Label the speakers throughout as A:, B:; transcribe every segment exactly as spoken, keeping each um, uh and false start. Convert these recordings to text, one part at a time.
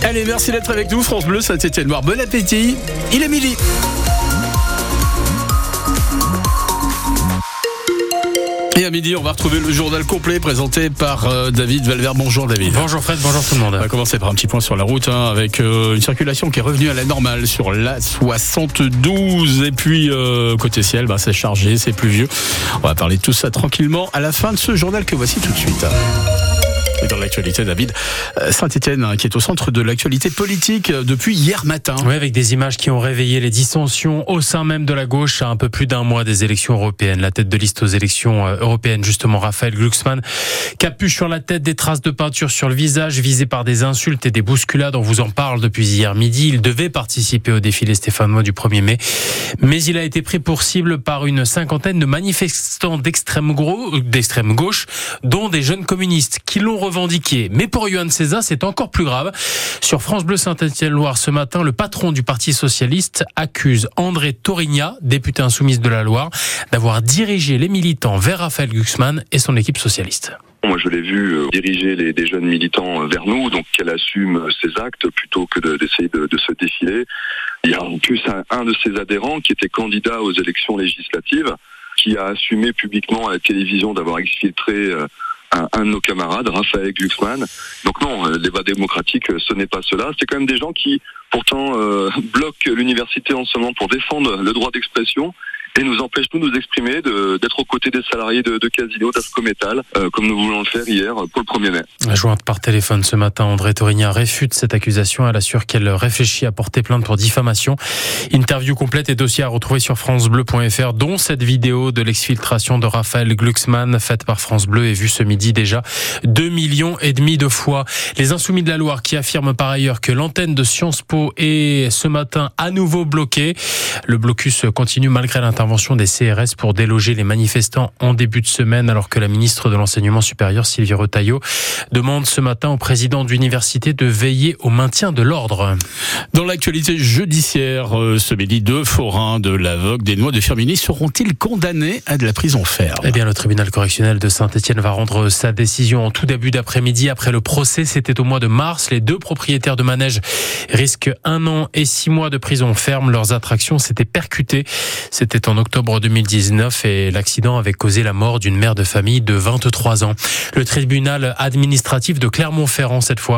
A: Allez, merci d'être avec nous. France Bleu, Saint-Étienne-Loire. Bon appétit. Il est midi. Et à midi, on va retrouver le journal complet présenté par euh, David Valvert. Bonjour David.
B: Bonjour Fred, bonjour tout le monde.
A: On va commencer par un petit point sur la route hein, avec euh, une circulation qui est revenue à la normale sur l'A soixante-douze. Et puis euh, côté ciel, bah, c'est chargé, c'est pluvieux. On va parler de tout ça tranquillement à la fin de ce journal que voici tout de suite. Et dans l'actualité, David, Saint-Étienne qui est au centre de l'actualité politique depuis hier matin.
B: Oui, avec des images qui ont réveillé les dissensions au sein même de la gauche à un peu plus d'un mois des élections européennes. La tête de liste aux élections européennes, justement, Raphaël Glucksmann, capuche sur la tête, des traces de peinture sur le visage, visé par des insultes et des bousculades. On vous en parle depuis hier midi. Il devait participer au défilé stéphanois du premier mai, mais il a été pris pour cible par une cinquantaine de manifestants d'extrême gros, d'extrême gauche, dont des jeunes communistes qui l'ont revendiqué. Mais pour Yohann César, c'est encore plus grave. Sur France Bleu Saint-Étienne-Loire ce matin, le patron du Parti Socialiste accuse André Torigna, député insoumise de la Loire, d'avoir dirigé les militants vers Raphaël Glucksmann et son équipe socialiste.
C: Moi, je l'ai vu euh, diriger les, des jeunes militants vers nous, donc qu'elle assume ses actes plutôt que de, d'essayer de, de se défiler. Il y a en plus un, un de ses adhérents qui était candidat aux élections législatives, qui a assumé publiquement à la télévision d'avoir exfiltré euh, Un, un de nos camarades, Raphaël Glucksmann. Donc non, le débat démocratique, ce n'est pas cela. C'est quand même des gens qui, pourtant, euh, bloquent l'université en ce moment pour défendre le droit d'expression et nous empêchent, nous, de nous exprimer, de, d'être aux côtés des salariés de, de Casino, d'Ascométal, euh, comme nous voulons le faire hier pour le premier mai.
B: Jointe par téléphone ce matin, André Torigna réfute cette accusation. Elle assure qu'elle réfléchit à porter plainte pour diffamation. Interview complète et dossier à retrouver sur francebleu point f r, dont cette vidéo de l'exfiltration de Raphaël Glucksmann, faite par France Bleu et vue ce midi déjà deux millions et demi de fois. Les Insoumis de la Loire qui affirment par ailleurs que l'antenne de Sciences Po est ce matin à nouveau bloquée. Le blocus continue malgré l'intervention des C R S pour déloger les manifestants en début de semaine, alors que la ministre de l'Enseignement supérieur, Sylvie Retailleau, demande ce matin au président de l'université de veiller au maintien de l'ordre.
A: Dans l'actualité judiciaire, ce midi, deux forains de la Vogue des Noix de Firminy seront-ils condamnés à de la prison ferme ?
B: Eh bien, le tribunal correctionnel de Saint-Étienne va rendre sa décision en tout début d'après-midi. Après le procès, c'était au mois de mars. Les deux propriétaires de manèges risquent un an et six mois de prison ferme. Leurs attractions s'étaient percutées. C'était en octobre deux mille dix-neuf et l'accident avait causé la mort d'une mère de famille de vingt-trois ans. Le tribunal administratif de Clermont-Ferrand, cette fois,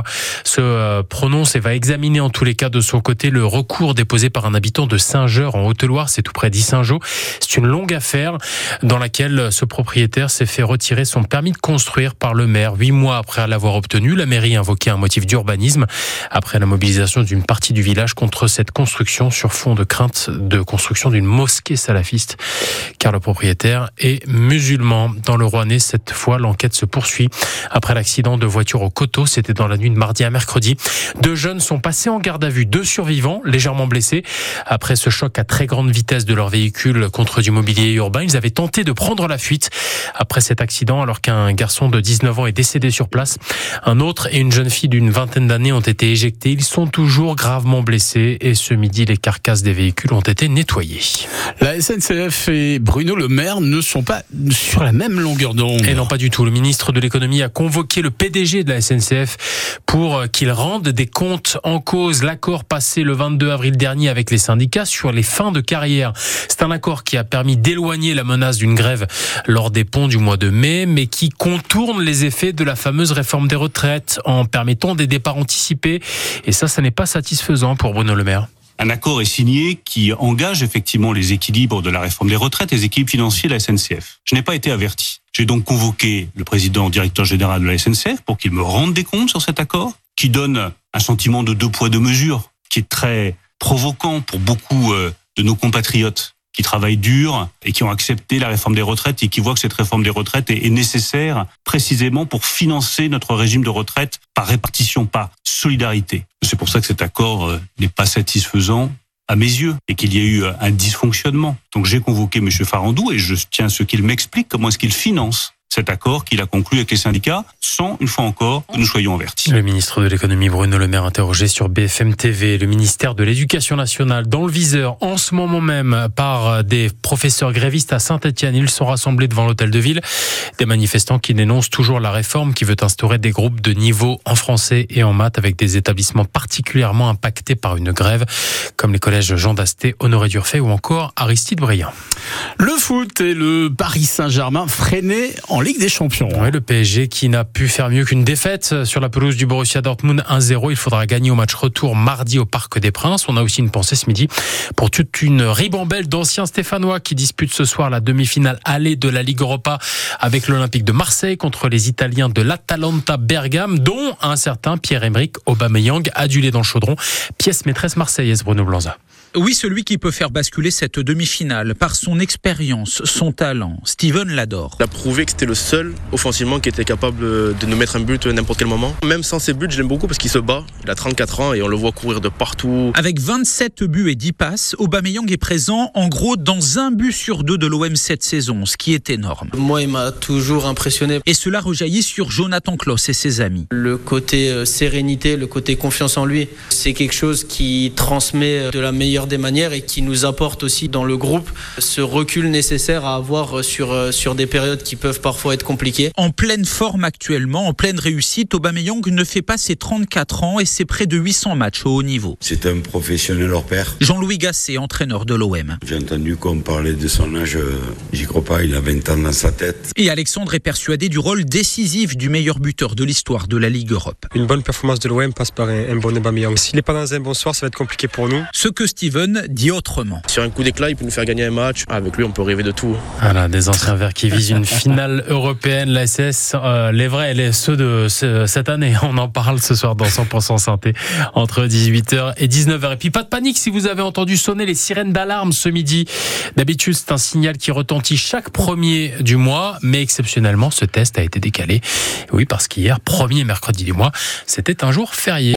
B: se prononce et va examiner en tous les cas de son côté le recours déposé par un habitant de Saint-Jeure en Haute-Loire, c'est tout près d'Issingeaux. C'est une longue affaire dans laquelle ce propriétaire s'est fait retirer son permis de construire par le maire. Huit mois après l'avoir obtenu, la mairie invoquait un motif d'urbanisme après la mobilisation d'une partie du village contre cette construction sur fond de crainte de construction d'une mosquée salafiste, car le propriétaire est musulman. Dans le Rouennais, cette fois, l'enquête se poursuit. Après l'accident de voiture au Coteau, c'était dans la nuit de mardi à mercredi. Deux jeunes sont passés en garde à vue, deux survivants légèrement blessés. Après ce choc à très grande vitesse de leur véhicule contre du mobilier urbain, ils avaient tenté de prendre la fuite. Après cet accident, alors qu'un garçon de dix-neuf ans est décédé sur place, un autre et une jeune fille d'une vingtaine d'années ont été éjectés. Ils sont toujours gravement blessés et ce midi, les carcasses des véhicules ont été nettoyées.
A: La S N C F et Bruno Le Maire ne sont pas sur la même longueur d'onde.
B: Et non, pas du tout. Le ministre de l'économie a convoqué le P D G de la S N C F pour qu'il rende des comptes en cause. L'accord passé le vingt-deux avril dernier avec les syndicats sur les fins de carrière. C'est un accord qui a permis d'éloigner la menace d'une grève lors des ponts du mois de mai, mais qui contourne les effets de la fameuse réforme des retraites en permettant des départs anticipés. Et ça, ça n'est pas satisfaisant pour Bruno Le Maire.
D: Un accord est signé qui engage effectivement les équilibres de la réforme des retraites et les équilibres financiers de la S N C F. Je n'ai pas été averti. J'ai donc convoqué le président directeur général de la S N C F pour qu'il me rende des comptes sur cet accord, qui donne un sentiment de deux poids deux mesures, qui est très provoquant pour beaucoup de nos compatriotes qui travaillent dur et qui ont accepté la réforme des retraites et qui voient que cette réforme des retraites est nécessaire précisément pour financer notre régime de retraite par répartition, par solidarité. C'est pour ça que cet accord n'est pas satisfaisant à mes yeux et qu'il y a eu un dysfonctionnement. Donc j'ai convoqué M. Farandou et je tiens à ce qu'il m'explique comment est-ce qu'il finance cet accord qu'il a conclu avec les syndicats, sans, une fois encore, que nous soyons avertis.
B: Le ministre de l'économie Bruno Le Maire interrogé sur B F M T V. Le ministère de l'Éducation nationale dans le viseur en ce moment même par des professeurs grévistes à Saint-Etienne. Ils sont rassemblés devant l'hôtel de ville. Des manifestants qui dénoncent toujours la réforme qui veut instaurer des groupes de niveau en français et en maths avec des établissements particulièrement impactés par une grève comme les collèges Jean Dasté, Honoré d'Urfé ou encore Aristide Briand.
A: Le foot et le Paris Saint-Germain freinés en Ligue des Champions.
B: Ouais, le P S G qui n'a pu faire mieux qu'une défaite sur la pelouse du Borussia Dortmund un zéro. Il faudra gagner au match retour mardi au Parc des Princes. On a aussi une pensée ce midi pour toute une ribambelle d'anciens Stéphanois qui disputent ce soir la demi-finale allée de la Ligue Europa avec l'Olympique de Marseille contre les Italiens de l'Atalanta Bergame, dont un certain Pierre-Emerick Aubameyang, adulé dans le chaudron, pièce maîtresse marseillaise. Bruno Blanza.
E: Oui, celui qui peut faire basculer cette demi-finale par son expérience, son talent. Steven l'adore.
F: Il a prouvé que c'était le seul offensivement qui était capable de nous mettre un but à n'importe quel moment. Même sans ses buts, je l'aime beaucoup parce qu'il se bat. Il a trente-quatre ans et on le voit courir de partout.
E: Avec vingt-sept buts et dix passes, Aubameyang est présent en gros dans un but sur deux de l'O M cette saison, ce qui est énorme.
G: Moi, il m'a toujours impressionné.
E: Et cela rejaillit sur Jonathan Klaus et ses amis.
G: Le côté euh, sérénité, le côté confiance en lui, c'est quelque chose qui transmet de la meilleure des manières et qui nous apporte aussi dans le groupe ce recul nécessaire à avoir sur, sur des périodes qui peuvent parfois être compliquées.
E: En pleine forme actuellement, en pleine réussite, Aubameyang ne fait pas ses trente-quatre ans et c'est près de huit cents matchs au haut niveau.
H: C'est un professionnel hors pair.
E: Jean-Louis Gasset, entraîneur de l'O M.
H: J'ai entendu qu'on parlait de son âge, j'y crois pas, il a vingt ans dans sa tête.
E: Et Alexandre est persuadé du rôle décisif du meilleur buteur de l'histoire de la Ligue Europe.
I: Une bonne performance de l'O M passe par un, un bon Aubameyang. S'il n'est pas dans un bon soir, ça va être compliqué pour nous.
E: Ce que Steven dit autrement.
F: Sur un coup d'éclat, il peut nous faire gagner un match. Avec lui, on peut rêver de tout.
B: Voilà, des anciens verts qui visent une finale européenne. La S S, euh, les vrais, les, ceux de ce, cette année. On en parle ce soir dans cent pour cent Synthé entre dix-huit heures et dix-neuf heures. Et puis pas de panique si vous avez entendu sonner les sirènes d'alarme ce midi. D'habitude, c'est un signal qui retentit chaque premier du mois, mais exceptionnellement, ce test a été décalé. Oui, parce qu'hier, premier mercredi du mois, c'était un jour férié.